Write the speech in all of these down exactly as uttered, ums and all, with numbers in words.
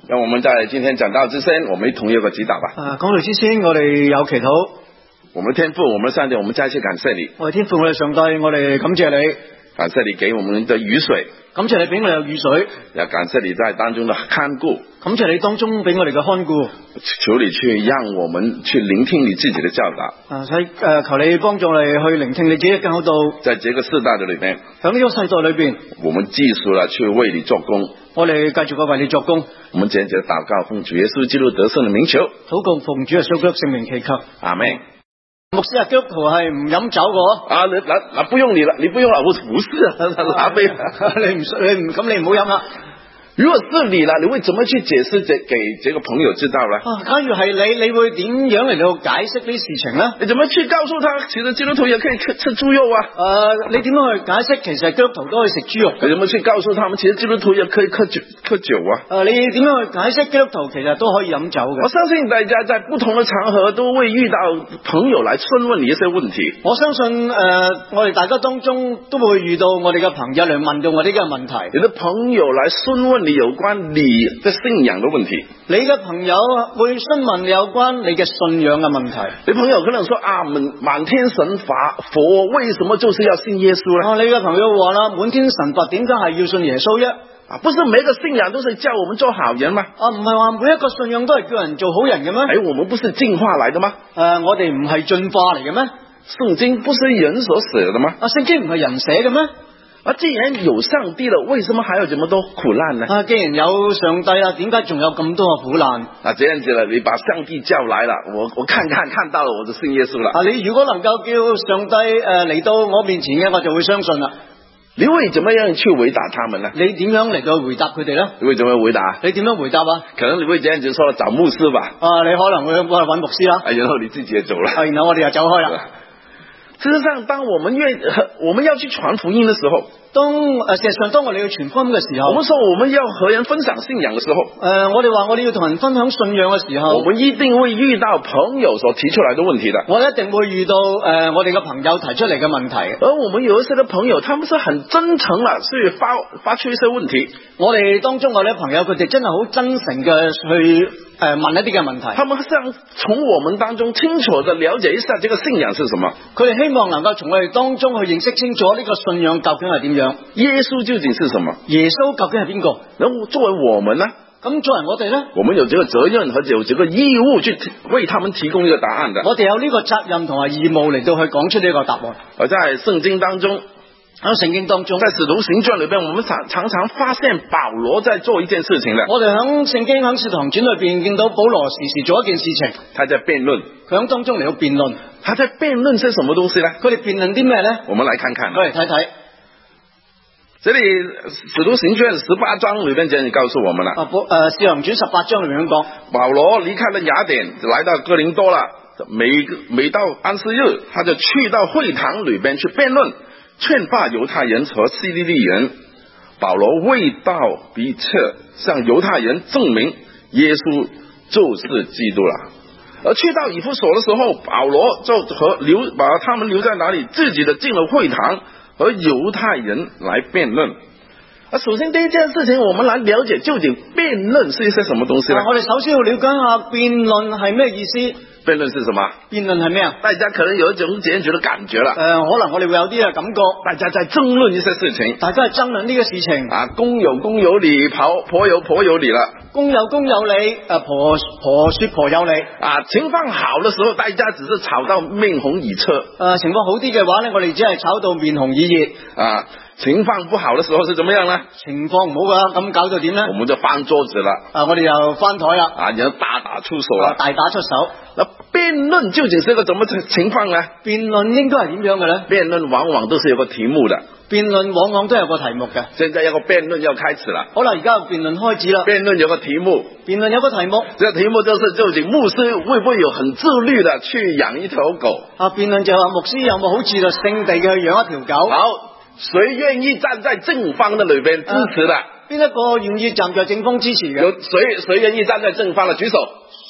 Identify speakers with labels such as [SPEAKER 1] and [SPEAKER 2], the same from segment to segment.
[SPEAKER 1] 讓我們在今天講道之前，我們一同有個祈禱吧。
[SPEAKER 2] 啊，講道之前，我哋有祈禱。
[SPEAKER 1] 我們天父，我們上帝，我們再次感謝你。
[SPEAKER 2] 我哋天父，我哋上帝，我哋感謝你。
[SPEAKER 1] 感謝你給我們的雨水。
[SPEAKER 2] 感謝你俾我哋有雨水。
[SPEAKER 1] 也感謝你在當中的看顧。
[SPEAKER 2] 感謝你當中俾我哋嘅看顧。
[SPEAKER 1] 求你去讓我們去聆聽你自己的教導。
[SPEAKER 2] 啊，喺誒，求你幫助我哋去聆聽你自己嘅教導。
[SPEAKER 1] 在這個世代的裏面，
[SPEAKER 2] 喺呢個世代裏邊，
[SPEAKER 1] 我們繼續了去為你做工。
[SPEAKER 2] 我哋繼續嘅為你作工。
[SPEAKER 1] 我們簡簡禱告，奉主耶穌基督得勝的名求。
[SPEAKER 2] 禱告，奉主耶穌基督聖名祈求。
[SPEAKER 1] 阿門。
[SPEAKER 2] 牧師啊，基督徒係唔飲酒嘅。
[SPEAKER 1] 啊，你嗱嗱，不用你了，你不用了，我不是啊，拿杯。
[SPEAKER 2] 你唔你唔咁你唔好飲啦。
[SPEAKER 1] 如果是你了，你會怎麼去解釋這給這個朋友知道呢？
[SPEAKER 2] 啊，假如係你，你會點樣嚟到解釋呢事情呢？
[SPEAKER 1] 你怎麼去告訴他，其實基督徒也可以吃吃豬肉啊？
[SPEAKER 2] 誒、呃，你點樣去解釋，其實基督徒都可以食豬肉？
[SPEAKER 1] 你怎麼去告訴他們，其實基督徒也可以喝酒喝酒啊？
[SPEAKER 2] 誒、呃，你點樣去解釋基督徒其實都可以飲酒嘅？
[SPEAKER 1] 我相信大家在不同的場合都會遇到朋友來詢問你一些問題。
[SPEAKER 2] 我相信誒、呃，我哋大家當中都會遇到我哋嘅朋友嚟問到我哋嘅問題。
[SPEAKER 1] 你的朋友來詢問你有關你的信仰的問題，
[SPEAKER 2] 你嘅朋友會詢問你有關你嘅信仰嘅問題。
[SPEAKER 1] 你朋友可能說啊，滿滿天神法佛為什麼就是要信耶穌呢？
[SPEAKER 2] 啊，你嘅朋友話啦，滿天神佛點解係要信耶穌啫？
[SPEAKER 1] 啊，不是每個信仰都是叫我們做好人嗎？
[SPEAKER 2] 啊，唔係話每一個信仰都係叫人做好人嘅咩？
[SPEAKER 1] 誒，我們不是進化來的嗎？
[SPEAKER 2] 誒、呃，我哋唔係進化嚟嘅咩？
[SPEAKER 1] 聖經不是人所寫的嗎？
[SPEAKER 2] 啊，聖經唔係人寫嘅咩？
[SPEAKER 1] 啊，既然有上帝了，為什麼還有這麼多苦難呢？
[SPEAKER 2] 啊，既然有上帝啊，點解仲有咁多嘅苦難？
[SPEAKER 1] 啊，這樣子了，你把上帝叫來了，我我看看看到了，我就信耶穌了。
[SPEAKER 2] 啊，你如果能夠叫上帝誒嚟、呃、到我面前嘅，我就會相信啦。
[SPEAKER 1] 你會怎麼樣去回答他們呢？
[SPEAKER 2] 你點樣嚟到回答佢哋呢？
[SPEAKER 1] 你會怎麼回答？
[SPEAKER 2] 你點樣回答啊？
[SPEAKER 1] 可能你會這樣子說，找牧師吧。
[SPEAKER 2] 啊，你可能會我嚟揾牧師啦。
[SPEAKER 1] 啊，然後你自己也走了。
[SPEAKER 2] 啊，然後我哋又走開啦。
[SPEAKER 1] 事實上，當我們願我們要去傳福音的時候，
[SPEAKER 2] 當誒事實上當我哋要傳福音嘅時候，
[SPEAKER 1] 我們說我們要和人分享信仰的時候，誒、
[SPEAKER 2] 呃，我哋話我哋要同人分享信仰嘅時候，
[SPEAKER 1] 我們一定會遇到朋友所提出來的問題的。
[SPEAKER 2] 我哋一定會遇到誒、呃、我哋嘅朋友提出嚟嘅問題。
[SPEAKER 1] 而我們有一些嘅朋友，他們是很真誠啦，所以發發出一些問題。
[SPEAKER 2] 我哋當中我哋朋友，佢哋真係好真誠嘅去誒、呃、問一啲嘅問題。
[SPEAKER 1] 他們想從我們當中清楚地了解一下這個信仰是什麼。
[SPEAKER 2] 佢哋希望能夠從我哋當中去認識清楚呢個信仰究竟係點樣。
[SPEAKER 1] 耶穌究竟是什麼？
[SPEAKER 2] 耶穌究竟係邊個？
[SPEAKER 1] 然後作為我們呢？
[SPEAKER 2] 咁作為我哋呢？
[SPEAKER 1] 我們有這個責任和有這個義務去為他們提供一個答案的。
[SPEAKER 2] 我哋有呢個責任同埋義務嚟到去講出呢個答案。
[SPEAKER 1] 而在聖經當中，
[SPEAKER 2] 喺聖經當中，
[SPEAKER 1] 在使徒行傳裏邊，我們常常常發現保羅在做一件事情的。
[SPEAKER 2] 我哋喺聖經喺使徒行傳裏邊見到保羅時時做一件事情，
[SPEAKER 1] 他在辯論，
[SPEAKER 2] 佢喺當中嚟到辯論。
[SPEAKER 1] 他在辯論些什麼東西呢？
[SPEAKER 2] 佢哋辯論啲咩呢？
[SPEAKER 1] 我們來看看，
[SPEAKER 2] 我嚟睇睇。
[SPEAKER 1] 這裏使徒行傳十八章裏邊這樣告訴我們了。
[SPEAKER 2] 啊，保誒，使徒行傳十八章裏面講，
[SPEAKER 1] 保羅離開了雅典，來到哥林多了。每每到安息日，他就去到會堂裏邊去辯論，勸化猶太人和希利尼人。保羅為道逼切，向猶太人證明耶穌就是基督了。而去到以弗所的時候，保羅就和留把他們留在哪裏，自己的進了會堂。和猶太人來辯論。啊，首先第一件事情，我們來了解究竟辯論是一些什麼東西呢？
[SPEAKER 2] 啊，我哋首先要了解下辯論係咩意思。
[SPEAKER 1] 辯論是什麼？
[SPEAKER 2] 辯論係咩啊？
[SPEAKER 1] 大家可能有一種這樣覺得感覺了。誒、
[SPEAKER 2] 呃，可能我哋會有啲嘅感覺，
[SPEAKER 1] 大家在爭論一些事情。
[SPEAKER 2] 大家係爭論呢個事情。
[SPEAKER 1] 啊，公有公有理，婆婆有婆有理了。
[SPEAKER 2] 公有公有理，誒婆婆說婆有理。啊，
[SPEAKER 1] 情況好的時候，大家只是吵到面紅耳赤。誒、
[SPEAKER 2] 呃，情況好啲嘅話呢，我哋只係吵到面紅耳熱。
[SPEAKER 1] 啊，情況不好的時候是怎麼樣呢？
[SPEAKER 2] 情況唔好噶，咁搞到點呢？
[SPEAKER 1] 我們就翻桌子了。
[SPEAKER 2] 啊，我哋又翻台啦。
[SPEAKER 1] 啊，然後大打出手啦，
[SPEAKER 2] 大打出手。
[SPEAKER 1] 那辯論究竟是一個怎麼情況呢？
[SPEAKER 2] 辯論應該係點樣嘅呢？
[SPEAKER 1] 辯論往往都是有個題目的。
[SPEAKER 2] 辯論往往都有個題目嘅。
[SPEAKER 1] 現在有個辯論要開始了。
[SPEAKER 2] 好啦，而家辯論開始啦。
[SPEAKER 1] 辯論有個題目。
[SPEAKER 2] 辯論有個題目。
[SPEAKER 1] 這個題目就是究竟牧師會不會有很自律的去養一條狗？
[SPEAKER 2] 啊，辯論就話牧師有冇好自律性地去養一條狗？
[SPEAKER 1] 好，誰願意站在正方的裏邊支持的？
[SPEAKER 2] 邊、啊、一個願意站在正方支持嘅？
[SPEAKER 1] 有誰誰願意站在正方的舉手？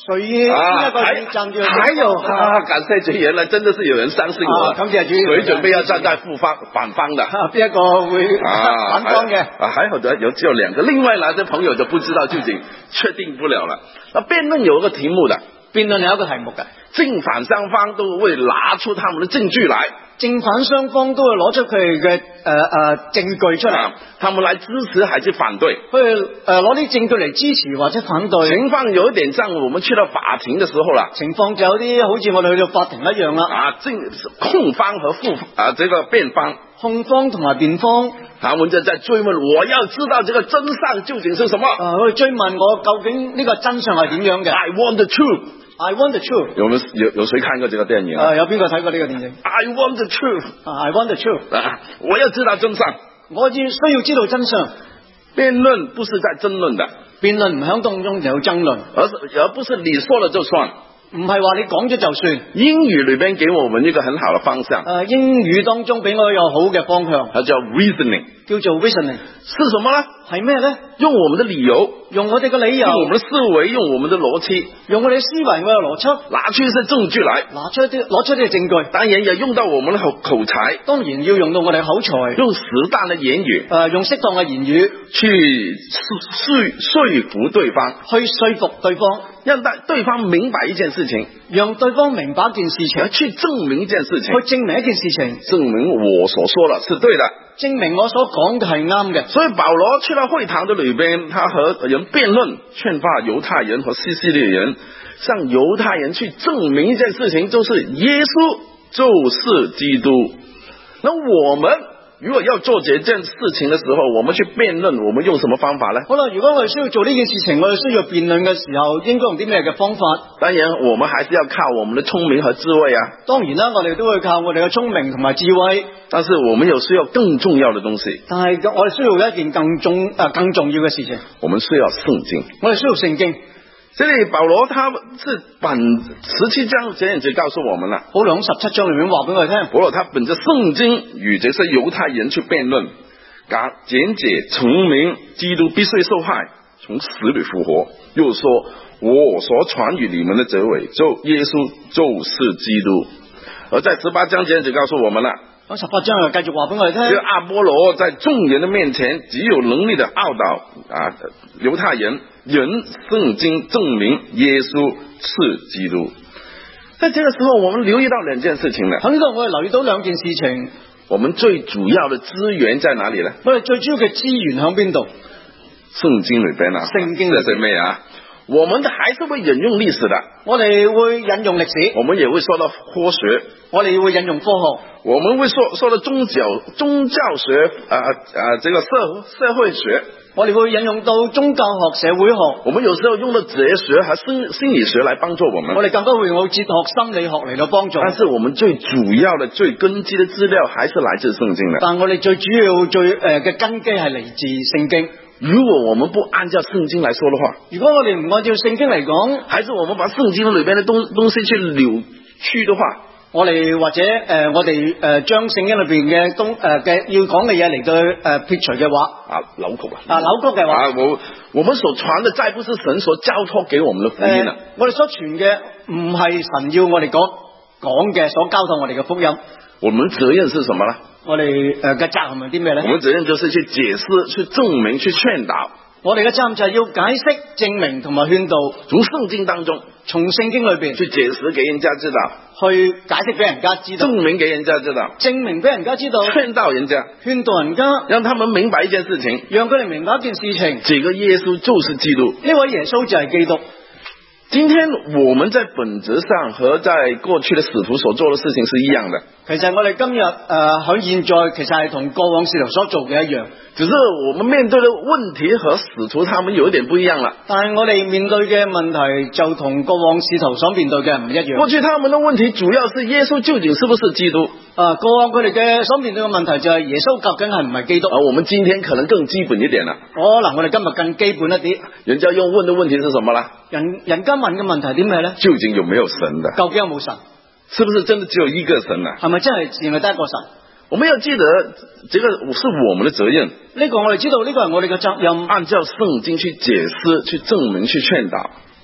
[SPEAKER 2] 隨意邊一個
[SPEAKER 1] 還
[SPEAKER 2] 站住。
[SPEAKER 1] 還有啊，感謝主，原來真的是有人相信我。
[SPEAKER 2] 啊，感謝主。
[SPEAKER 1] 誰準備要站在負方反方的？
[SPEAKER 2] 邊一個會反方嘅？
[SPEAKER 1] 啊，還好的，有只有兩個。另外來的朋友就不知道究竟，確定不了了。啊，辯論有一個題目的，
[SPEAKER 2] 辯論有一個題目嘅，
[SPEAKER 1] 正反雙方都會拿出他們的證據來。
[SPEAKER 2] 正反雙方都會攞出佢哋嘅誒誒證據出嚟、啊，
[SPEAKER 1] 他們來支持還是反對？
[SPEAKER 2] 佢哋誒攞啲證據嚟支持或者反對。
[SPEAKER 1] 情況有一點像我們去到法庭的時候啦，
[SPEAKER 2] 情況就有啲好似我哋去到法庭一樣啦。
[SPEAKER 1] 啊，正控方和副啊，這個辯方，
[SPEAKER 2] 控方同埋辯方，
[SPEAKER 1] 他們就在追問，我要知道這個真相究竟是什麼？
[SPEAKER 2] 啊，佢哋追問我究竟呢個真相係點樣嘅
[SPEAKER 1] ？I want the truth.
[SPEAKER 2] I want the truth.
[SPEAKER 1] 有冇有有誰看過這個電影啊？
[SPEAKER 2] 啊，有邊個睇過呢個電影
[SPEAKER 1] ？I want the truth.
[SPEAKER 2] I want the truth.
[SPEAKER 1] 啊，我要知道真相。
[SPEAKER 2] 我要需要知道真相。
[SPEAKER 1] 辯論不是在爭論的，
[SPEAKER 2] 辯論唔響當中就有爭論，
[SPEAKER 1] 而是而不是你說了就算。
[SPEAKER 2] 唔係話你講咗就算。
[SPEAKER 1] 英語裏邊給我們一個很好的方向。
[SPEAKER 2] 誒，英語當中俾我有好嘅方向，
[SPEAKER 1] 它叫 reasoning，
[SPEAKER 2] 叫做 reasoning，
[SPEAKER 1] 是什麼呢？
[SPEAKER 2] 係咩呢？
[SPEAKER 1] 用我們的理由，
[SPEAKER 2] 用我哋嘅理由，
[SPEAKER 1] 用我們的思維，用我們的邏輯，
[SPEAKER 2] 用我哋嘅思維，我嘅邏輯，
[SPEAKER 1] 拿出一些證據來，
[SPEAKER 2] 拿出一啲攞出啲證據。
[SPEAKER 1] 當然也用到我們的口口才，
[SPEAKER 2] 當然要用到我哋口才，
[SPEAKER 1] 用適當的言語，
[SPEAKER 2] 誒，用適當嘅言語
[SPEAKER 1] 去說說服對方，
[SPEAKER 2] 去說服對方，
[SPEAKER 1] 讓對對方明白一件事情，
[SPEAKER 2] 讓對方明白一件事情，
[SPEAKER 1] 去證明一件事情，
[SPEAKER 2] 去證明一件事情，
[SPEAKER 1] 證明我所說的是對的，
[SPEAKER 2] 證明我所講嘅係啱嘅。
[SPEAKER 1] 所以保羅去到會堂的裏邊，他和人辯論，勸發猶太人和西西里人，向猶太人去證明一件事情，就是耶穌就是基督。那我們如果要做這件事情的時候，我們去辯論，我們用什麼方法呢？
[SPEAKER 2] 好啦，如果我哋需要做呢件事情，我哋需要辯論嘅時候，應該用啲咩嘅方法？
[SPEAKER 1] 當然，我們還是要靠我們的聰明和智慧啊。 當
[SPEAKER 2] 然啦，我哋都會靠我哋嘅聰明同埋智慧。
[SPEAKER 1] 但是我們有需要更重要的東西。
[SPEAKER 2] 但係我哋需要一件更重誒更重要嘅事情。
[SPEAKER 1] 我們需要聖經。
[SPEAKER 2] 我哋需要聖經。
[SPEAKER 1] 這裏保羅他是本十七章這樣子告訴我們了。
[SPEAKER 2] 保羅喺十七章裏面話俾我哋聽，
[SPEAKER 1] 保羅他本着聖經與這些猶太人去辯論，簡簡解證明基督必須受害，從死裏復活，又說我所傳與你們的這位就耶穌就是基督。而在十八章這樣子告訴我們了。
[SPEAKER 2] 喺十八章又繼續話俾我哋聽，
[SPEAKER 1] 這個阿波羅在眾人的面前極有能力的拗倒啊猶太人，人聖經證明耶穌是基督。在這個時候，我們留意到兩件事情呢。
[SPEAKER 2] 喺呢度我哋留意到兩件事情。
[SPEAKER 1] 我們最主要的資源在哪裏呢？
[SPEAKER 2] 我哋最主要嘅資源喺邊度？
[SPEAKER 1] 聖經裏邊啊。
[SPEAKER 2] 聖經裏邊。
[SPEAKER 1] 這是咩啊？我們還是會引用歷史的，
[SPEAKER 2] 我哋會引用歷史，
[SPEAKER 1] 我們也會說到科學，
[SPEAKER 2] 我哋會引用科學，
[SPEAKER 1] 我們會說說到宗教宗教學啊啊，這個社社會學，
[SPEAKER 2] 我哋會引用到宗教學、社會學，
[SPEAKER 1] 我們有時候用到哲學和心心理學來幫助我們，
[SPEAKER 2] 我哋更加會用到哲學、心理學嚟到幫助。
[SPEAKER 1] 但是我們最主要的、最根基的資料還是來自聖經的。
[SPEAKER 2] 但我哋最主要、最誒嘅根基係嚟自聖經。
[SPEAKER 1] 如果我們不按照聖經來說的話，
[SPEAKER 2] 如果我哋唔按照聖經嚟講，
[SPEAKER 1] 還是我們把聖經裏邊的東東西去扭曲的話，
[SPEAKER 2] 我哋或者誒、呃、我哋誒將聖經裏邊嘅東誒嘅要講嘅嘢嚟到誒撇除嘅話，
[SPEAKER 1] 啊扭曲啊，
[SPEAKER 2] 啊扭曲嘅話，
[SPEAKER 1] 啊我我們所傳的再不是神所交託給我們的福音啦、呃，
[SPEAKER 2] 我哋所傳嘅唔係神要我哋講講嘅所交託我哋嘅福音。
[SPEAKER 1] 我們責任是什麼呢？
[SPEAKER 2] 我哋誒嘅責任係啲咩咧？
[SPEAKER 1] 我們責任就是去解釋、去證明、去勸導。
[SPEAKER 2] 我哋嘅責任就係要解釋、證明同埋勸導。
[SPEAKER 1] 從聖經當中，
[SPEAKER 2] 從聖經裏邊
[SPEAKER 1] 去解釋給人家知道，
[SPEAKER 2] 去解釋俾人家知道，
[SPEAKER 1] 證明給人家知道，
[SPEAKER 2] 證明俾人家知道，
[SPEAKER 1] 勸導人家，
[SPEAKER 2] 勸導人家，
[SPEAKER 1] 讓他們明白一件事情，
[SPEAKER 2] 讓佢哋明白一件事情，
[SPEAKER 1] 這個耶穌就是基督，
[SPEAKER 2] 呢位耶穌就係基督。
[SPEAKER 1] 今天我們在本質上和在過去的使徒所做的事情是一樣的。
[SPEAKER 2] 其實我哋今日誒喺現在，其實係同過往使徒所做嘅一樣，
[SPEAKER 1] 只是我們面對的問題和使徒他們有一點不一樣了。
[SPEAKER 2] 但係我哋面對嘅問題就同過往使徒所面對嘅唔一樣。
[SPEAKER 1] 過去他們的問題主要是耶穌究竟是不是基督？
[SPEAKER 2] 啊，過往佢哋嘅所面對嘅問題就係耶穌究竟係唔係基督？
[SPEAKER 1] 而我們今天可能更基本一點啦。
[SPEAKER 2] 可能我哋今日更基本一啲。
[SPEAKER 1] 人家用問的問題是什麼啦？
[SPEAKER 2] 人人家問嘅問題點咩咧？
[SPEAKER 1] 究竟有沒有神的？
[SPEAKER 2] 究竟有冇神？
[SPEAKER 1] 是不是真的只有一個神啊？
[SPEAKER 2] 係咪真係淨係得一個神？
[SPEAKER 1] 我們要記得，這個是我們的責任。
[SPEAKER 2] 呢個我哋知道，呢個係我哋嘅責任。
[SPEAKER 1] 按照聖經去解釋、去證明、去勸導。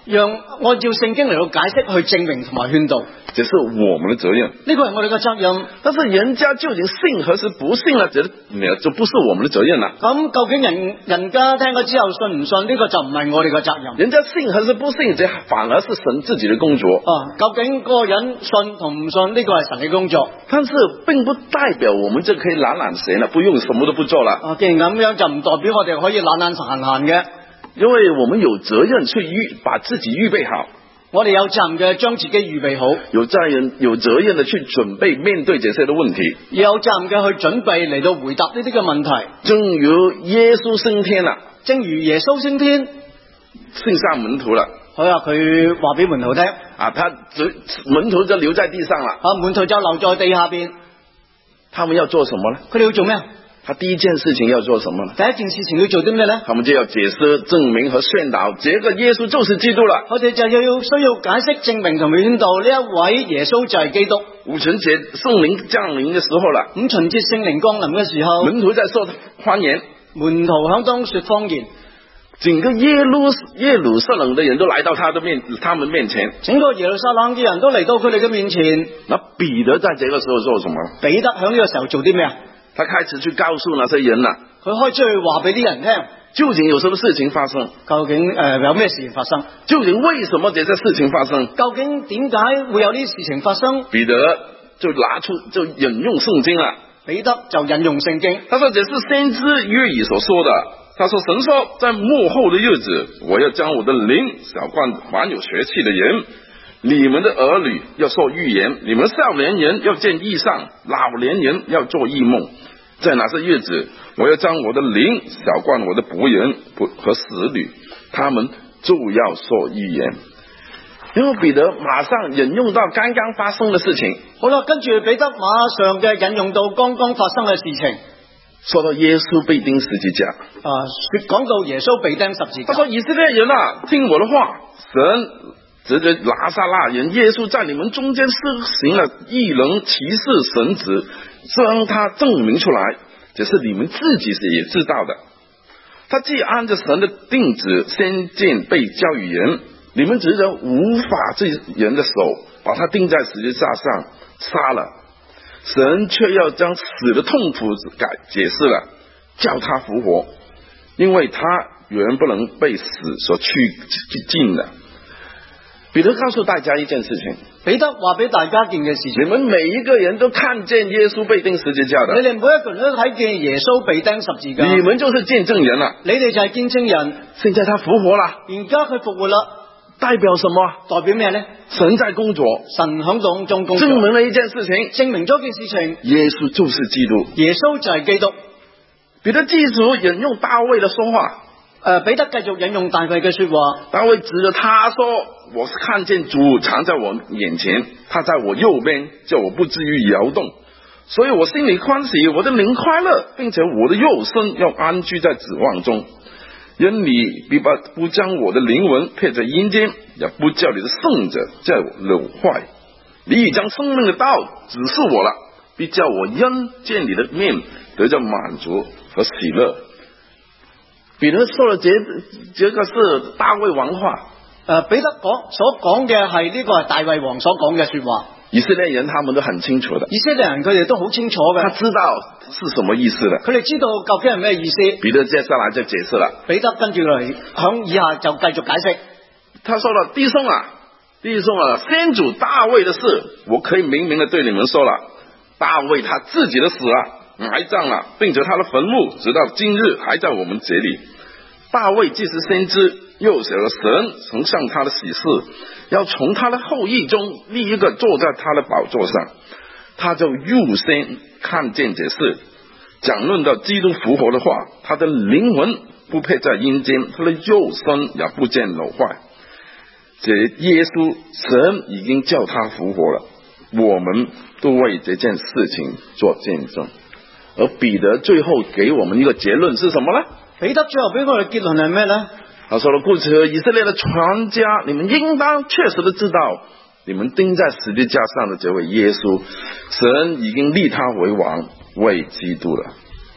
[SPEAKER 2] 讓按照聖經嚟到解釋去證明同埋勸導，
[SPEAKER 1] 這是我們的責任。
[SPEAKER 2] 呢個係我哋嘅責任。
[SPEAKER 1] 但是人家究竟信還是不信呢？這就不是我們的責任啦。
[SPEAKER 2] 咁究竟人人家聽咗之後信唔信？呢、這個就唔係我哋嘅責任。
[SPEAKER 1] 人家信還是不信，這反而是神自己的工作。
[SPEAKER 2] 啊，究竟嗰個人信同唔信，呢、這個係神嘅工作。
[SPEAKER 1] 但是並不代表我們就可以懶懶閒啦，不用什麼都不做啦。
[SPEAKER 2] 啊，既然咁樣，就唔代表我哋可以懶懶閒閒嘅。
[SPEAKER 1] 因為我們有責任去預把自己預備好，
[SPEAKER 2] 我哋有責任嘅將自己預備好，
[SPEAKER 1] 有責任有責任的去準備面對這些的問題，
[SPEAKER 2] 有責任嘅去準備嚟到回答呢啲嘅問題。
[SPEAKER 1] 正如耶穌升天啦，
[SPEAKER 2] 正如耶穌升天，
[SPEAKER 1] 剩下門徒啦，
[SPEAKER 2] 佢話佢話俾門徒聽，
[SPEAKER 1] 啊，他門徒就留在地上啦，
[SPEAKER 2] 啊，門徒就留在地下邊，
[SPEAKER 1] 他們要做什麼呢？
[SPEAKER 2] 佢哋要做咩？
[SPEAKER 1] 他第一件事情要做什麼呢？
[SPEAKER 2] 第一件事情要做啲咩呢？
[SPEAKER 1] 他們就要解釋、證明和宣導，這個耶穌就是基督啦。
[SPEAKER 2] 我哋就要需要解釋、證明同埋宣導呢一位耶穌就係基督。
[SPEAKER 1] 五旬節聖靈降臨嘅時候啦，
[SPEAKER 2] 五旬節聖靈降臨嘅時候，
[SPEAKER 1] 門徒在說方言，
[SPEAKER 2] 門徒響當說方言，
[SPEAKER 1] 整個耶路耶路撒冷的人都來到他的面，他們面前，
[SPEAKER 2] 整個耶路撒冷嘅人都嚟到佢哋嘅面前。
[SPEAKER 1] 那彼得在這個時候做什麼？
[SPEAKER 2] 彼得響呢個時候做啲咩啊？
[SPEAKER 1] 他開始去告訴那些人啦，
[SPEAKER 2] 佢開出去話俾啲人聽，
[SPEAKER 1] 究竟有什麼事情發生？
[SPEAKER 2] 究竟誒、呃、有咩事情發生？
[SPEAKER 1] 究竟為什麼這些事情發生？
[SPEAKER 2] 究竟點解會有呢啲事情發生？
[SPEAKER 1] 彼得就拿出就引用聖經啦，
[SPEAKER 2] 彼得就引用聖經，
[SPEAKER 1] 他說這是先知約珥所說的。他說神說，在末後的日子，我要將我的靈澆灌凡有血氣的人，你們的兒女要說預言，你們少年人要見異象，老年人要做異夢。在那些日子，我要將我的靈澆灌我的僕人和使女，他們就要說預言。因為彼得馬上引用到剛剛發生的事情。
[SPEAKER 2] 好啦，跟住彼得馬上嘅引用到剛剛發生嘅事情，
[SPEAKER 1] 說到耶穌被釘十字架，
[SPEAKER 2] 啊，說講到耶穌被釘十字架。
[SPEAKER 1] 他說以色列人啊，聽我的話，神藉着拿撒勒人耶穌在你們中間施行了異能奇事神蹟，將他證明出來，這是你們自己也知道的。他既按着神的定旨先見被交與人，你們藉着無法這人的手把他釘在十字架上殺了，神卻要將死的痛苦改解釋了，叫他復活，因為他原不能被死所去盡的。彼得告訴大家一件事情，
[SPEAKER 2] 彼得話俾大家一件嘅事情，
[SPEAKER 1] 你們每一個人都看見耶穌被釘十字架的，
[SPEAKER 2] 你哋每一個人都睇見耶穌被釘十字架，
[SPEAKER 1] 你們就是見證人啦，
[SPEAKER 2] 你哋就係見證人。
[SPEAKER 1] 現在他復活啦，
[SPEAKER 2] 而家佢復活啦，
[SPEAKER 1] 代表什麼？
[SPEAKER 2] 代表咩呢？
[SPEAKER 1] 神在工作，
[SPEAKER 2] 神響當中工作，
[SPEAKER 1] 證明了一件事情，
[SPEAKER 2] 證明咗件事情，
[SPEAKER 1] 耶穌就是基督，
[SPEAKER 2] 耶穌就係基督。
[SPEAKER 1] 彼得繼續引用大衛的說話。
[SPEAKER 2] 誒，彼得繼續引用大衛嘅說話。
[SPEAKER 1] 大衛指着他說：我是看見主藏在我眼前，他在我右邊，叫我不至於搖動，所以我心裏歡喜，我的靈快樂，並且我的肉身要安居在指望中。因你必不不將我的靈魂撇在陰間，也不叫你的聖者在我朽壞。你已將生命的道指示我了，必叫我因見你的面得着滿足和喜樂。彼得說了這這個是大衛王話，誒、
[SPEAKER 2] 呃，彼得講所講嘅係呢個係大衛王所講嘅說話。
[SPEAKER 1] 以色列人他們都很清楚的，
[SPEAKER 2] 以色列人佢哋都好清楚嘅，
[SPEAKER 1] 他知道是什麼意思的，
[SPEAKER 2] 佢哋知道究竟係咩意思。
[SPEAKER 1] 彼得接下來就解釋了，
[SPEAKER 2] 彼得跟住嚟響以下就繼續解釋。
[SPEAKER 1] 他說了，弟兄啊，弟兄啊，先祖大衛的事，我可以明明的對你們說了，大衛他自己的死啊，埋葬了，並且他的墳墓直到今日還在我們這裏。大衛既是先知，又寫了神曾向他的啟示，要從他的後裔中立一個坐在他的寶座上，他就預先看見這事。講論到基督復活的話，他的靈魂不配在陰間，他的肉身也不見朽壞。這耶穌神已經叫他復活了，我們都為這件事情做見證。而彼得最後給我們一個結論是什麼呢？
[SPEAKER 2] 彼得最後俾我哋結論係咩呢？
[SPEAKER 1] 他說了，故此以色列的全家，你們應當確實的知道，你們釘在十字架上的這位耶穌，神已經立他為王，為基督了。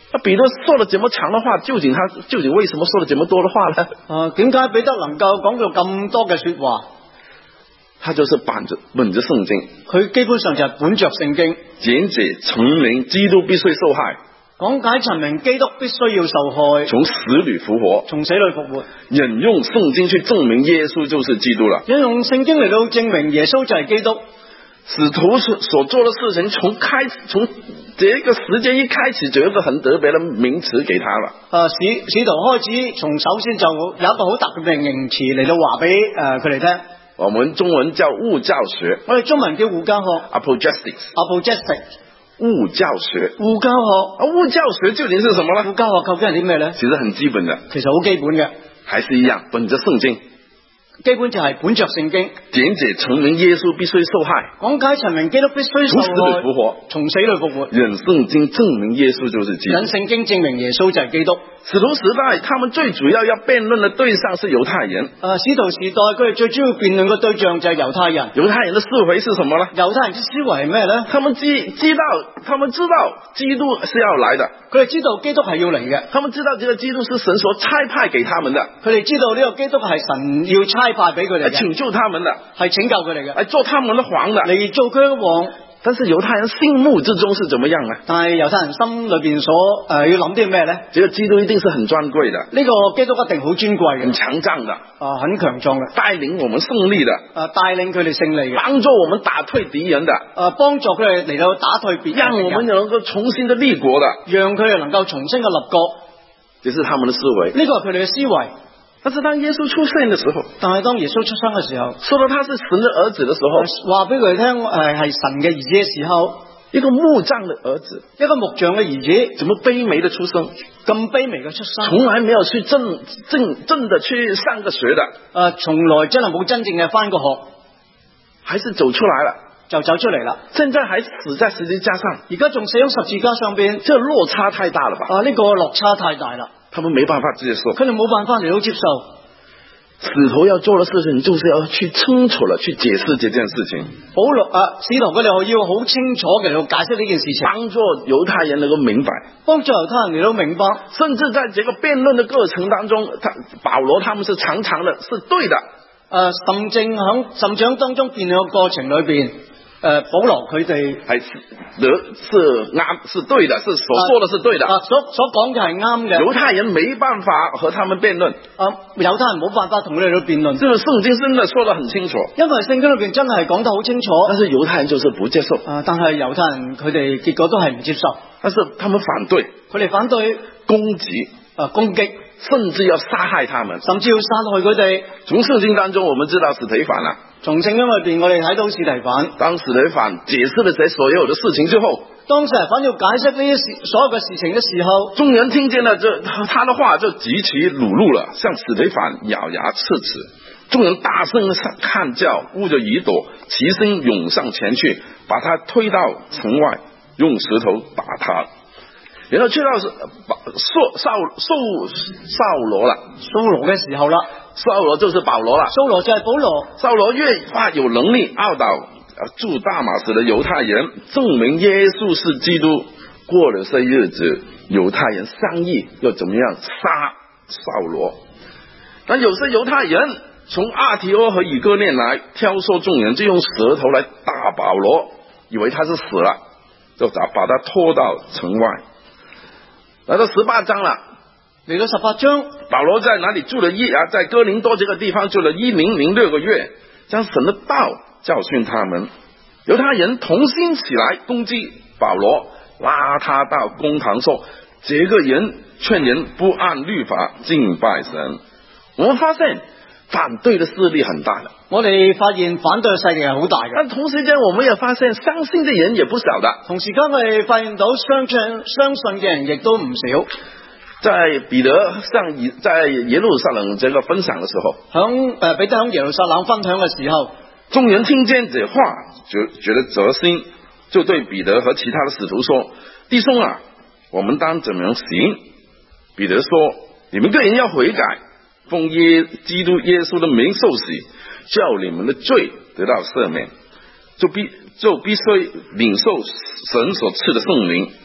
[SPEAKER 1] 那彼得說了這麼長的話，究竟他究竟為什麼說了這麼多的話呢？
[SPEAKER 2] 啊，點解彼得能夠講到咁多嘅說話？
[SPEAKER 1] 他就是本着本着聖經，
[SPEAKER 2] 佢基本上就係本着聖經，
[SPEAKER 1] 簡解陳明基督必須受害，
[SPEAKER 2] 講解陳明基督必須要受害，
[SPEAKER 1] 從死裏復活，
[SPEAKER 2] 從死裏復活，
[SPEAKER 1] 引用聖經去證明耶穌就是基督了。
[SPEAKER 2] 引用聖經嚟到證明耶穌就係基督。
[SPEAKER 1] 使徒所做的事情，從開從這個時間一開始，就有一個很特別的名詞給他了。
[SPEAKER 2] 啊，使使徒開始從首先就有一個好特別嘅名詞嚟到話俾誒佢哋聽。
[SPEAKER 1] 我們中文叫誤教學，
[SPEAKER 2] 我哋中文叫護教學
[SPEAKER 1] apologetics，apologetics， 誤教學，
[SPEAKER 2] 護教學。
[SPEAKER 1] 啊，誤教學究竟是什麼呢？
[SPEAKER 2] 護教學究竟係啲咩呢？
[SPEAKER 1] 其實很基本的，
[SPEAKER 2] 其實好基本嘅，
[SPEAKER 1] 還是一樣，本着聖經。
[SPEAKER 2] 基本就係本着聖經，
[SPEAKER 1] 簡解陳明耶穌必須受害，
[SPEAKER 2] 講解陳明基督必須受害，
[SPEAKER 1] 從死裏復活，
[SPEAKER 2] 從死裏復活，
[SPEAKER 1] 引聖經證明耶穌就是基督，
[SPEAKER 2] 引聖經證明耶穌就係基督。
[SPEAKER 1] 使徒時代，他們最主要要辯論的對象是猶太人。
[SPEAKER 2] 啊，使徒時代佢哋最主要辯論嘅對象就係猶太人。
[SPEAKER 1] 猶太人的思維是什麼呢？
[SPEAKER 2] 猶太人嘅思維係咩呢？
[SPEAKER 1] 他們知知道，他們知道基督是要來的，
[SPEAKER 2] 佢哋知道基督係要嚟嘅，
[SPEAKER 1] 他們知道這個基督是神所差派給他們的，
[SPEAKER 2] 佢哋知道呢個基督係神要差派俾佢哋嘅，
[SPEAKER 1] 拯救他們的，
[SPEAKER 2] 係拯救佢哋嘅，
[SPEAKER 1] 嚟做他們的王的，
[SPEAKER 2] 嚟做佢嘅王。
[SPEAKER 1] 但是猶太人心目之中是怎麼樣呢？
[SPEAKER 2] 但係猶太人心裏邊所誒、呃、要諗啲咩呢？
[SPEAKER 1] 這個基督一定是很尊貴的，
[SPEAKER 2] 呢個基督一定好尊貴嘅，
[SPEAKER 1] 很強壯的，
[SPEAKER 2] 啊，很強壯嘅，
[SPEAKER 1] 帶領我們勝利的，
[SPEAKER 2] 啊，帶領佢哋勝利嘅，
[SPEAKER 1] 幫助我們打退敵人的，
[SPEAKER 2] 啊，幫助佢哋嚟到打退別人，
[SPEAKER 1] 讓我們能夠重新的立國的，
[SPEAKER 2] 讓佢哋能夠重新嘅立國，
[SPEAKER 1] 這是他們的思維。
[SPEAKER 2] 呢個係佢哋嘅思維。
[SPEAKER 1] 但是當耶穌出現的時候，
[SPEAKER 2] 但係當耶穌出生嘅時候，
[SPEAKER 1] 說到他是神的兒子的時候，
[SPEAKER 2] 話俾佢哋聽誒係神嘅兒子嘅時候，
[SPEAKER 1] 一個木匠的兒子，
[SPEAKER 2] 一個木匠嘅兒子，
[SPEAKER 1] 怎麼卑微的出生，
[SPEAKER 2] 咁卑微嘅出生，
[SPEAKER 1] 從來沒有去正正正的去上個學的，
[SPEAKER 2] 誒，從來真係冇真正嘅返過學，
[SPEAKER 1] 還是走出來了，
[SPEAKER 2] 就走出嚟啦。
[SPEAKER 1] 現在還死在十字架上，
[SPEAKER 2] 而家仲死喺十字架上邊，
[SPEAKER 1] 這落差太大了吧？
[SPEAKER 2] 啊，呢個落差太大啦，
[SPEAKER 1] 他們沒辦法接受，
[SPEAKER 2] 佢哋冇辦法嚟到接受。
[SPEAKER 1] 使徒要做的事情，就是要去清楚了去解釋這件事情。
[SPEAKER 2] 保羅啊，使徒佢哋要好清楚嘅嚟到解釋呢件事情，
[SPEAKER 1] 幫助猶太人能夠明白，
[SPEAKER 2] 幫助猶太人嚟到明白。
[SPEAKER 1] 甚至在這個辯論的過程當中，他保羅他們是常常的是對的。
[SPEAKER 2] 誒，甚至響甚至響當中辯論嘅過程裏邊。誒、呃，保羅佢哋
[SPEAKER 1] 係得是啱，是對的，是所說的是對的。
[SPEAKER 2] 啊，所所講嘅係啱嘅。
[SPEAKER 1] 猶太人沒辦法和他們辯論。
[SPEAKER 2] 啊，猶太人冇辦法同佢哋去辯論。
[SPEAKER 1] 這個聖經真的說得很清楚。
[SPEAKER 2] 因為聖經裏邊真係講得好清楚。
[SPEAKER 1] 但是猶太人就是不接受。
[SPEAKER 2] 啊，但係猶太人佢哋結果都係唔接受。
[SPEAKER 1] 但是他們反對，
[SPEAKER 2] 佢哋反對
[SPEAKER 1] 攻擊，
[SPEAKER 2] 啊攻擊，
[SPEAKER 1] 甚至要殺害他們，
[SPEAKER 2] 甚至要殺害佢哋。
[SPEAKER 1] 從聖經當中，我們知道司提反啦。
[SPEAKER 2] 從聖經裏邊，我哋睇到司提反。
[SPEAKER 1] 當司提反解釋了這所有的事情之後，
[SPEAKER 2] 當司提反要解釋呢啲事所有嘅事情嘅時候，
[SPEAKER 1] 眾人聽見了這他的話，就極其惱怒了，向司提反咬牙切齒。眾人大聲喊叫，捂着耳朵，齊聲湧上前去，把他推到城外，用石頭打他。然後去到掃掃掃掃羅了，
[SPEAKER 2] 掃羅嘅時候啦，
[SPEAKER 1] 掃羅就是保羅了，
[SPEAKER 2] 掃羅就係保羅。
[SPEAKER 1] 掃羅越發有能力拗倒住大馬士的猶太人，證明耶穌是基督。過了些日子，猶太人商議要怎麼樣殺掃羅。但有些猶太人從阿提阿和以哥念來挑唆眾人，就用舌頭來打保羅，以為他是死了，就把把他拖到城外。來到十八章了，
[SPEAKER 2] 嚟到十八章，
[SPEAKER 1] 保羅在哪裡住了一啊？在哥林多這個地方住了一年零六個月，將神的道教訓他們。猶太人同心起來攻擊保羅，拉他到公堂說：這個人勸人不按律法敬拜神。我們發現反對的勢力很大的，
[SPEAKER 2] 我哋發現反對嘅勢力係好大嘅。
[SPEAKER 1] 但同時間我們也發現相信的人也不少的。
[SPEAKER 2] 同時間我哋發現到相信相信嘅人亦都唔少。
[SPEAKER 1] 在彼得上在耶路撒冷這個分享的時候，
[SPEAKER 2] 響誒彼得響耶路撒冷分享嘅時候，
[SPEAKER 1] 眾人聽見這話，覺覺得扎心，就對彼得和其他的使徒說：弟兄啊，我們當怎麼樣行？彼得說：你們個人要悔改，奉耶基督耶穌的名受洗，叫你們的罪得到赦免，就必就必須領受神所賜的聖靈。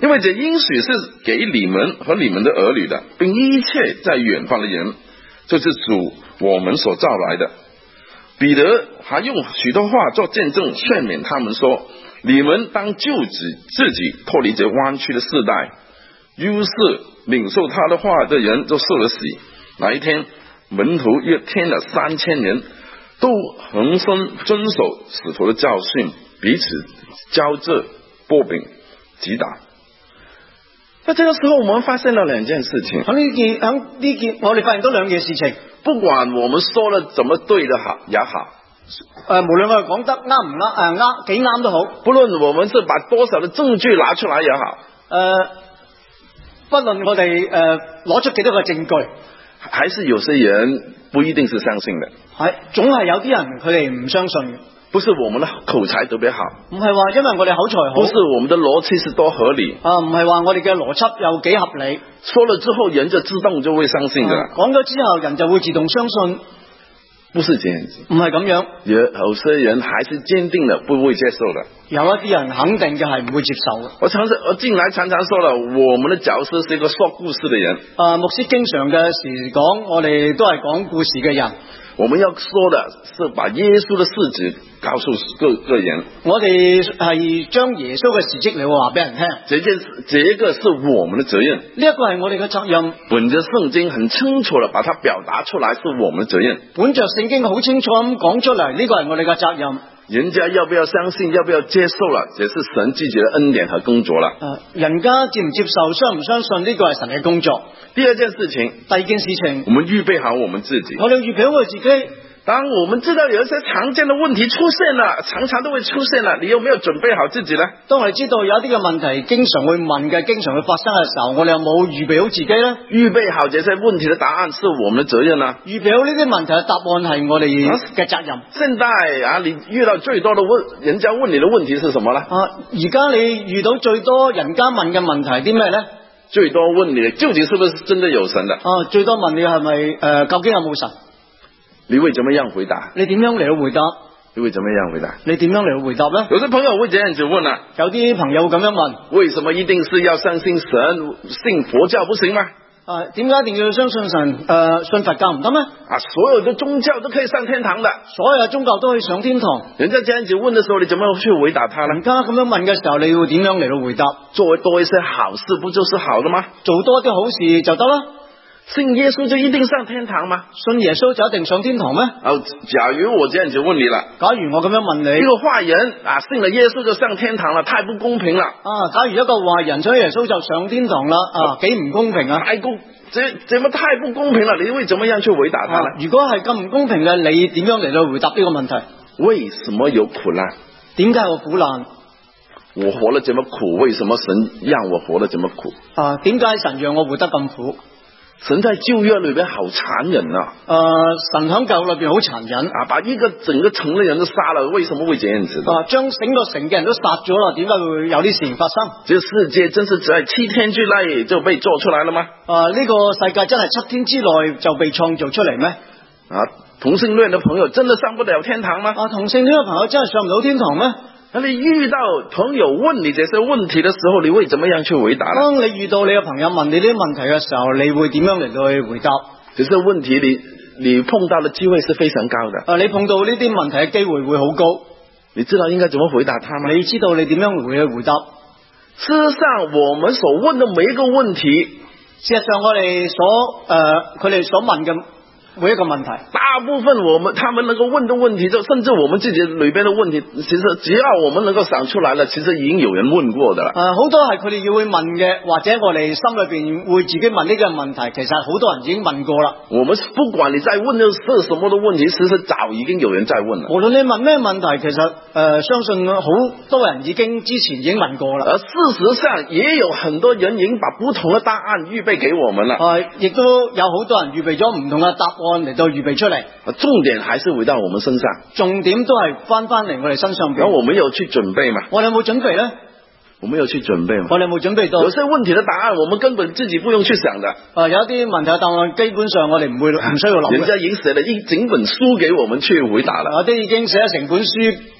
[SPEAKER 1] 因為這應許是給你們和你們的兒女的，並一切在遠方的人，就是主我們所召來的。彼得還用許多話做見證，勸勉他們說：你們當救自自己脫離這彎曲的世代。於是領受他的話的人就受了洗。那一天，門徒約添了三千人，都恒心遵守使徒的教訓，彼此交織擘餅擊打。那這個時候，我們發現了兩件事情。
[SPEAKER 2] 喺呢件喺呢件，我哋發現咗兩件事情。
[SPEAKER 1] 不管我們說了怎麼對的好也好，
[SPEAKER 2] 誒，無論我哋講得啱唔啱，誒啱幾啱都好。
[SPEAKER 1] 不論我們是把多少的證據拿出來也好，
[SPEAKER 2] 誒、呃，不論我哋誒攞出幾多個證據，
[SPEAKER 1] 還是有些人不一定是相信的。
[SPEAKER 2] 係總係有啲人佢哋唔相信。
[SPEAKER 1] 不是我們的口才特別好，
[SPEAKER 2] 唔係話因為我哋口才好，
[SPEAKER 1] 不是我們的邏輯是多合理，
[SPEAKER 2] 啊，唔係話我哋嘅邏輯有幾合理。
[SPEAKER 1] 說了之後人就自動就會相信的，
[SPEAKER 2] 講咗之後人就會自動相信。
[SPEAKER 1] 不是這樣子，
[SPEAKER 2] 唔係咁樣。
[SPEAKER 1] 有有些人還是堅定的不會接受的，
[SPEAKER 2] 有一啲人肯定嘅係唔會接受嘅。
[SPEAKER 1] 我常常我近來常常說了，我們的角色是一個說故事的人。
[SPEAKER 2] 啊，牧師經常嘅時講，我哋都係講故事嘅人。
[SPEAKER 1] 我們要說的是把耶穌的事蹟告訴各個人。
[SPEAKER 2] 我哋係將耶穌嘅事蹟嚟話俾人聽。
[SPEAKER 1] 這件事，這個是我們的責任。
[SPEAKER 2] 呢一個係我哋嘅責任。
[SPEAKER 1] 本着聖經很清楚地把它表達出來，是我們的責任。
[SPEAKER 2] 本着聖經好清楚咁講出嚟，呢個係我哋嘅責任。
[SPEAKER 1] 人家要不要相信，要不要接受了，這是神自己的恩典和工作了。
[SPEAKER 2] 啊，人家接唔接受，相唔相信，呢個係神嘅工作。
[SPEAKER 1] 第二件事情，
[SPEAKER 2] 第二件事情，
[SPEAKER 1] 我們預備好我們自己。
[SPEAKER 2] 我哋預備好我自己。
[SPEAKER 1] 當我們知道有一些常見的問題出現了，常常都會出現了，你有沒有準備好自己呢？
[SPEAKER 2] 當我哋知道有一啲嘅問題經常會問嘅，經常會發生嘅時候，我哋有冇預備好自己呢？
[SPEAKER 1] 預備好這些問題的答案是我們的責任啊。
[SPEAKER 2] 預備好呢啲問題嘅答案係我哋嘅責任。
[SPEAKER 1] 現在啊，你遇到最多的問，人家問你的問題是什麼呢？
[SPEAKER 2] 啊，而家你遇到最多人家問嘅問題啲咩呢？
[SPEAKER 1] 最多問你究竟是不是真的有神的？
[SPEAKER 2] 啊，最多問你係咪誒究竟有冇神？
[SPEAKER 1] 你會怎麼樣回答？
[SPEAKER 2] 你點樣嚟到回答？
[SPEAKER 1] 你會怎麼樣回答？
[SPEAKER 2] 你點樣嚟到回答呢？
[SPEAKER 1] 有些朋友會這樣子問啊，
[SPEAKER 2] 有啲朋友咁樣問，
[SPEAKER 1] 為什麼一定是要相信神，信佛教不行嗎？
[SPEAKER 2] 啊，點解一定要相信神？誒、呃，信佛教唔得咩？
[SPEAKER 1] 啊，所有的宗教都可以上天堂的，
[SPEAKER 2] 所有嘅宗教都可以上天堂。
[SPEAKER 1] 人家這樣子問的時候，你怎麼去回答他呢？
[SPEAKER 2] 人家咁樣問嘅時候，你要點樣嚟到回答？
[SPEAKER 1] 做多一些好事，不就是好的嗎？
[SPEAKER 2] 做多啲好事就得啦。
[SPEAKER 1] 信耶穌就一定上天堂嗎？
[SPEAKER 2] 信耶穌就一定上天堂咩？
[SPEAKER 1] 哦，假如我這樣子問你了，
[SPEAKER 2] 假如我咁樣問你，
[SPEAKER 1] 一個壞人啊，信了耶穌就上天堂了，太不公平了。
[SPEAKER 2] 啊，假如一個壞人信耶穌就上天堂啦，啊，幾唔公平啊！
[SPEAKER 1] 太公，這這麼太不公平了，你會怎麼樣去回答他呢？
[SPEAKER 2] 啊，如果係咁唔公平嘅，你點樣嚟到回答呢個問題？
[SPEAKER 1] 為什麼有苦難？
[SPEAKER 2] 點解有苦難？
[SPEAKER 1] 我活得這麼苦，為什麼神讓我活得這麼苦？
[SPEAKER 2] 啊，點解神讓我活得咁苦？
[SPEAKER 1] 神在舊約裏邊好殘忍啊！
[SPEAKER 2] 誒、呃，神喺舊約裏邊好殘忍
[SPEAKER 1] 啊，把一個整個城的人都殺了，為什麼會這樣子？
[SPEAKER 2] 啊，將整個城嘅人都殺咗啦，點解會有啲事情發生？
[SPEAKER 1] 這個世界真是在七天之內就被做出來了嗎？
[SPEAKER 2] 啊，呢、這個世界真係七天之內就被創造出嚟咩？
[SPEAKER 1] 啊，同性戀的朋友真的上不了天堂嗎？
[SPEAKER 2] 啊，同性戀嘅朋友真係上唔到天堂咩？
[SPEAKER 1] 那你遇到朋友問你這些問題的時候，你會怎麼樣去回答呢？
[SPEAKER 2] 當你遇到你嘅朋友問你呢啲問題嘅時候，你會點樣嚟到去回答？
[SPEAKER 1] 這些問題你你碰到的機會是非常高的。
[SPEAKER 2] 啊，你碰到呢啲問題嘅機會會好高。你知道應該怎麼回答他嗎？你知道你點樣回去回答？
[SPEAKER 1] 事實上，我們所問的每一個問題，
[SPEAKER 2] 事實上我哋所誒佢哋所問嘅每一個問題，
[SPEAKER 1] 大部分我們他們能夠問的問題，就甚至我們自己裏邊的問題，其實只要我們能夠想出來了，其實已經有人問過的啦。誒、呃，好多係佢哋要會問嘅，或者我哋心裏邊會自己問呢個問題，其實好多人已經問過啦。我們不管你在問的是什麼的問題，其實早已經有人在問了。無論你問咩問題，其實誒、呃，相信好多人已經之前已經問過啦。而事實上，也有很多人已經把不同的答案預備給我們了。誒、呃，亦都有好多人預備咗唔同嘅答案。按嚟到預備出嚟，重點還是回到我們身上，重點都係翻翻嚟我哋身上邊。咁我們有去準備嘛？我哋有冇準備呢？我們有去準備嘛？我哋有冇準備到？有些問題的答案，我們根本自己不用去想的。啊、呃，有一啲問題嘅答案，基本上我哋唔會唔需要諗。人家已經寫了一整本書給我們去回答了。有啲已經寫咗成本書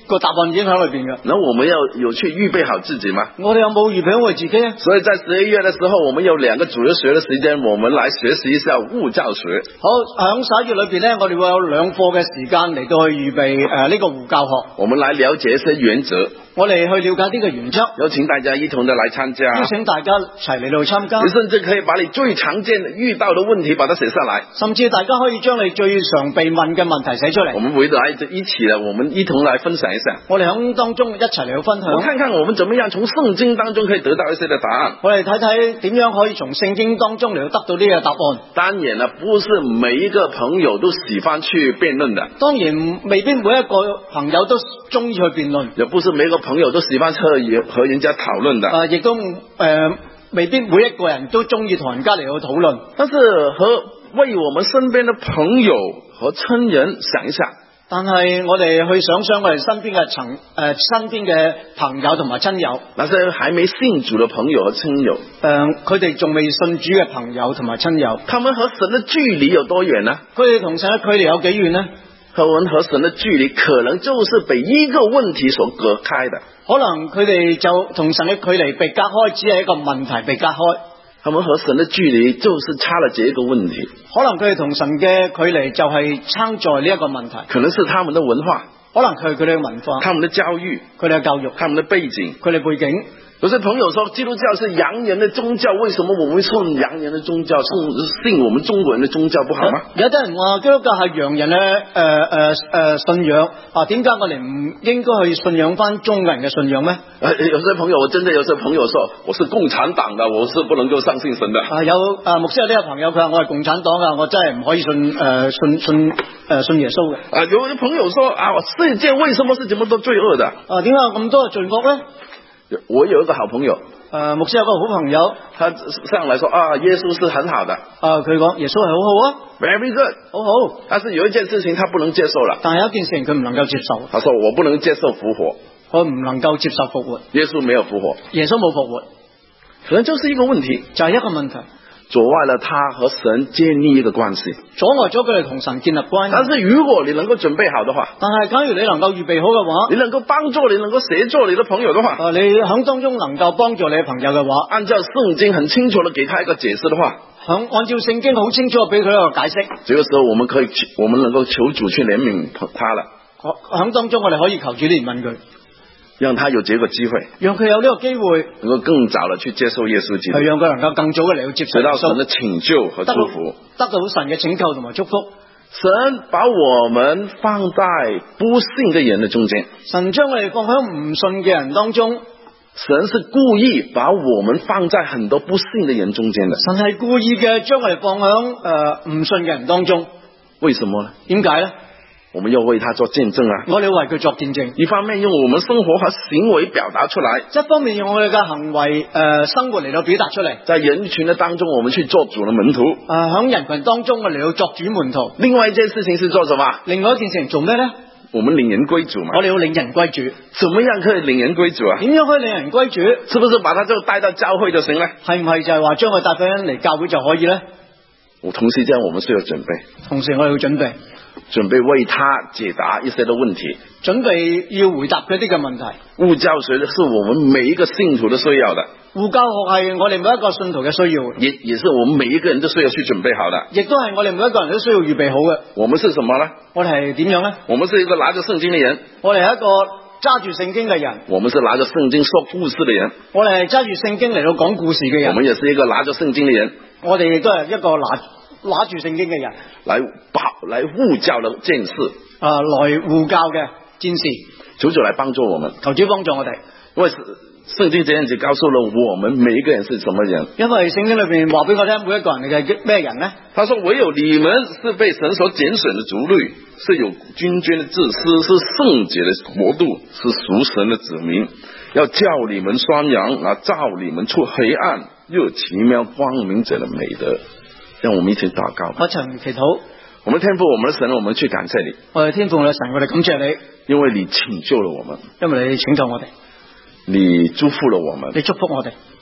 [SPEAKER 2] 個答案已經喺裏邊嘅。
[SPEAKER 1] 那我們要有去預備好自己嗎？
[SPEAKER 2] 我哋有冇預備好我哋自己啊？
[SPEAKER 1] 所以在十一月的時候，我們有兩個主日學的時間，我們來學習一下物教學。
[SPEAKER 2] 好，響十一月裏邊呢，我哋會有兩課嘅時間嚟到去預備誒呢個護教學。
[SPEAKER 1] 我們來了解一些原則。
[SPEAKER 2] 我哋去了解呢個原則，
[SPEAKER 1] 有請大家一同的來參加。
[SPEAKER 2] 邀請大家齊嚟到參加。
[SPEAKER 1] 你甚至可以把你最常見的遇到的問題把它寫下來。
[SPEAKER 2] 甚至大家可以將你最常被問嘅問題寫出嚟。
[SPEAKER 1] 我們圍來一起來，我們一同來分享一下。
[SPEAKER 2] 我哋響當中一齊嚟到分享。
[SPEAKER 1] 我看看我們怎麼樣從聖經當中可以得到一些的答案。
[SPEAKER 2] 我哋睇睇點樣可以從聖經當中嚟到得到呢個答案。
[SPEAKER 1] 當然啦，不是每一個朋友都喜歡去辯論的。
[SPEAKER 2] 當然未必每一個朋友都中意去辯論。
[SPEAKER 1] 也不是每一個朋友都喜歡和和人家討論的。
[SPEAKER 2] 啊，亦都誒、呃、未必每一個人都中意同人家嚟到討論。
[SPEAKER 1] 但是和為我們身邊的朋友和親人想一下。
[SPEAKER 2] 但係我哋去想想我哋身邊嘅層誒身邊嘅朋友同埋親友，
[SPEAKER 1] 那些還沒信主的朋友和親友，
[SPEAKER 2] 誒佢哋仲未信主嘅朋友同埋親友，
[SPEAKER 1] 他們和神的距離有多遠呢？
[SPEAKER 2] 佢哋同神嘅距離有幾遠呢？
[SPEAKER 1] 他們和神的距離可能就是被一個問題所隔開的。
[SPEAKER 2] 可能佢哋就同神嘅距離被隔開，只係一個問題被隔開。
[SPEAKER 1] 他們和神的距離就是差了這個問題。
[SPEAKER 2] 可能佢哋同神嘅距離就係撐在呢一個問題。
[SPEAKER 1] 可能是他們的文化，
[SPEAKER 2] 可能佢佢哋嘅文化，
[SPEAKER 1] 他們的教育，
[SPEAKER 2] 佢哋嘅教育，
[SPEAKER 1] 他們的背景，
[SPEAKER 2] 佢哋背景。
[SPEAKER 1] 有些朋友說基督教是洋人的宗教，為什麼我們信洋人的宗教，信信我們中國人的宗教不好嗎？
[SPEAKER 2] 有啲人話基督教係洋人嘅誒誒誒信仰啊，點解我哋唔應該去信仰翻中國人嘅信仰呢？
[SPEAKER 1] 有些朋友，我真的有些朋友說我是共產黨的，我是不能夠相信神的。
[SPEAKER 2] 啊有啊牧師有呢個朋友佢話我係共產黨噶，我真係唔可以信誒、呃、信信誒、呃、信耶穌嘅。
[SPEAKER 1] 啊有啲朋友說啊世界為什麼是這麼多罪惡的？
[SPEAKER 2] 啊點解有咁多嘅罪惡呢？
[SPEAKER 1] 我有一個好朋友，
[SPEAKER 2] 誒牧師有個好朋友，
[SPEAKER 1] 他上來說啊耶穌是很好的，
[SPEAKER 2] 啊佢講耶穌係好好啊
[SPEAKER 1] ，very good，
[SPEAKER 2] 好好，
[SPEAKER 1] 但是有一件事情他不能接受了，
[SPEAKER 2] 但係有一件事情佢唔能夠接受，
[SPEAKER 1] 他說我不能接受復活，
[SPEAKER 2] 我唔能夠接受復活，
[SPEAKER 1] 耶穌沒有復活，
[SPEAKER 2] 耶穌冇復活，
[SPEAKER 1] 可能就是一個問題，
[SPEAKER 2] 就係一個問題。
[SPEAKER 1] 阻礙了他和神建立一個關係，
[SPEAKER 2] 阻礙咗佢哋同神建立關係。
[SPEAKER 1] 但是如果你能夠準備好的話，
[SPEAKER 2] 但係假如你能夠預備好嘅話，
[SPEAKER 1] 你能夠幫助你能夠協助你的朋友的話，
[SPEAKER 2] 啊，你響當中能夠幫助你嘅朋友嘅話，
[SPEAKER 1] 按照聖經很清楚的給他一個解釋的話，
[SPEAKER 2] 響按照聖經好清楚俾佢一個解釋，
[SPEAKER 1] 這個時候我們可以我們能夠求主去憐憫他了，
[SPEAKER 2] 響當中我哋可以求主憐憫佢，
[SPEAKER 1] 讓他有這個機會，
[SPEAKER 2] 讓佢有呢個機會
[SPEAKER 1] 能夠更早的去接受耶穌基督，
[SPEAKER 2] 係讓佢能夠更早嘅嚟到接受
[SPEAKER 1] 得到神的拯救和祝福，
[SPEAKER 2] 得到神嘅拯救同埋祝福。
[SPEAKER 1] 神把我們放在不信的人的中間，
[SPEAKER 2] 神將我哋放喺唔信嘅人當中，
[SPEAKER 1] 神是故意把我們放在很多不信的人中間的，
[SPEAKER 2] 神係故意嘅將我哋放喺誒唔信嘅人當中。
[SPEAKER 1] 為什麼呢？
[SPEAKER 2] 點解呢？
[SPEAKER 1] 我們要為他做見證啊！
[SPEAKER 2] 我哋要為佢作見證，
[SPEAKER 1] 一方面用我們生活和行為表達出來，
[SPEAKER 2] 一方面用我哋嘅行為誒、呃、生活嚟到表達出嚟，
[SPEAKER 1] 在人群的當中，我們去做主的門徒。
[SPEAKER 2] 誒、呃、響人群當中我哋要作主門徒。
[SPEAKER 1] 另外一件事情是做什麼？
[SPEAKER 2] 另外一件事情做咩呢？
[SPEAKER 1] 我們領人歸主嘛。
[SPEAKER 2] 我哋要領人歸主。
[SPEAKER 1] 怎麼樣可以領人歸主啊？
[SPEAKER 2] 點樣可以領人歸主？
[SPEAKER 1] 是不是把他就帶到教會就行了？
[SPEAKER 2] 係唔係就係話將佢帶翻嚟教會就可以呢？
[SPEAKER 1] 我同時間我們需要準備，
[SPEAKER 2] 同時我哋要準備。
[SPEAKER 1] 準備為他解答一些的問題，
[SPEAKER 2] 準備要回答佢啲嘅問題。
[SPEAKER 1] 護教學是我們每一個信徒都需要的，
[SPEAKER 2] 護教學係我哋每一個信徒嘅需要，
[SPEAKER 1] 也也是我們每一個人都需要去準備好的，
[SPEAKER 2] 亦都係我哋每一個人都需要預備好嘅。
[SPEAKER 1] 我們是什麼呢？
[SPEAKER 2] 我哋係點樣呢？
[SPEAKER 1] 我們是一個拿着聖經的人，
[SPEAKER 2] 我哋係一個揸住聖經嘅人。
[SPEAKER 1] 我們是拿着聖經說故事的人，
[SPEAKER 2] 我哋係揸住聖經嚟到講故事嘅人。
[SPEAKER 1] 我們也是一個拿着聖經的人，
[SPEAKER 2] 我哋亦都係一個拿拿住聖經嘅人，
[SPEAKER 1] 來保來護教的戰士，
[SPEAKER 2] 啊、呃，來護教嘅戰士，
[SPEAKER 1] 求主來幫助我們，
[SPEAKER 2] 求主幫助我哋。
[SPEAKER 1] 因為聖經這樣子告訴了我們每一個人是什麼人，
[SPEAKER 2] 因為聖經裏邊話俾我聽，每一個人係咩人呢？
[SPEAKER 1] 他說唯有你們是被神所揀選的族類，是有君尊的祭司，是聖潔的國度，是屬神的子民，要叫你們宣揚那照你們出黑暗又奇妙光明者的美德。讓我們一起禱告。
[SPEAKER 2] 我曾祈禱，
[SPEAKER 1] 我們天父，我們的神，我們去感謝你。
[SPEAKER 2] 我哋天父，我哋神，我哋感謝你，
[SPEAKER 1] 因為你拯救了我們，
[SPEAKER 2] 因為你拯救我哋，
[SPEAKER 1] 你祝福了我們，
[SPEAKER 2] 你祝福我哋。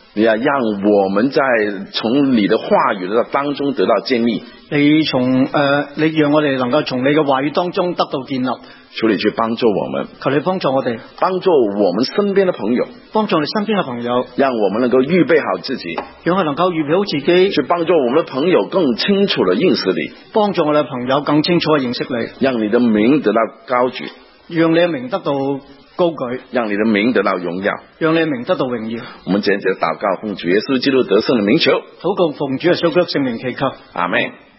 [SPEAKER 1] 你要讓我們在從你的話語的當中得到建立。
[SPEAKER 2] 你從誒、呃，你讓我哋能夠從你嘅話語當中得到建立。
[SPEAKER 1] 求你去幫助我們，
[SPEAKER 2] 求你幫助我哋，
[SPEAKER 1] 幫助我們身邊的朋友，
[SPEAKER 2] 幫助你身邊嘅朋友，
[SPEAKER 1] 讓我們能夠預備好自己，
[SPEAKER 2] 讓我能夠預備好自己，
[SPEAKER 1] 去幫助我們的朋友更清楚地認識你，
[SPEAKER 2] 幫助我哋朋友更清楚地認識你，
[SPEAKER 1] 讓你的名得到高舉，
[SPEAKER 2] 讓你嘅名得到高舉，
[SPEAKER 1] 讓你的名得到榮耀，
[SPEAKER 2] 讓你嘅名得到榮耀。
[SPEAKER 1] 我們簡直禱告，奉主耶穌基督得勝的名求，
[SPEAKER 2] 禱告奉主耶穌基督聖名祈求，
[SPEAKER 1] 阿們。